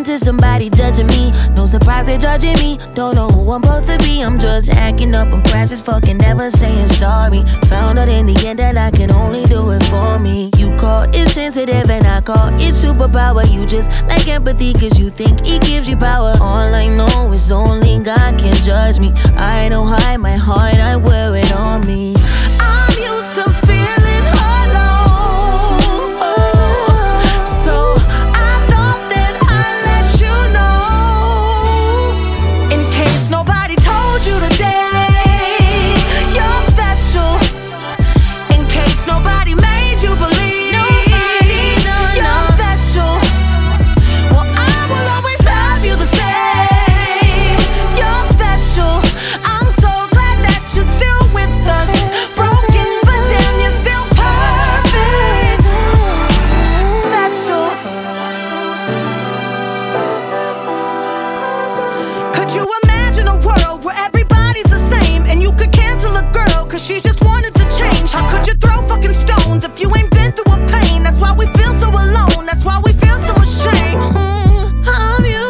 to somebody judging me. No surprise they're judging me. Don't know who I'm supposed to be. I'm just acting up. I'm precious, fucking never saying sorry. Found out in the end that I can only do it for me. You call it sensitive and I call it superpower. You just like empathy cause you think it gives you power. All I know is only God can judge me. I don't hide my heart, I wear it on me. I'm used to feeling alone, so I thought that I'd let you know. In case nobody told you today, you're special. In case nobody made you believe you're special. Well, I will always love you the same. You're special. I'm so glad that you're still with us. Broken, but damn, you're still perfect. Special. Could you imagine a world where everybody's the same and you could cancel a girl cause she just wanted to change? How could you throw fucking stones if you ain't been through a pain? That's why we feel so alone. That's why we feel so ashamed. I'm you.